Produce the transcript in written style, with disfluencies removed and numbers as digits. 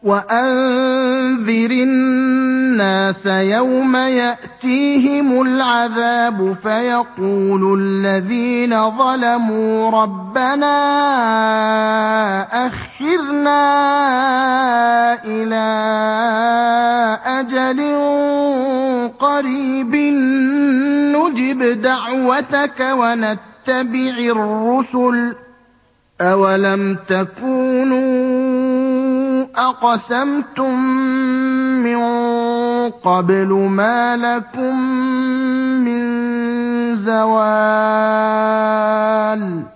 وَأَنذِرِ النَّاسَ يَوْمَ يَأْتِيهِمُ الْعَذَابُ فَيَقُولُ الَّذِينَ ظَلَمُوا رَبَّنَا أَخِّرْنَا إِلَىٰ أَجَلٍ قَرِيبٍ نُّجِبْ دَعْوَتَكَ وَنَتَّبِعِ الرُّسُلَ ۗ أَوَلَمْ تَكُونُوا أَقْسَمْتُم مِّن قَبْلُ مَا لَكُم مِّن زَوَالٍ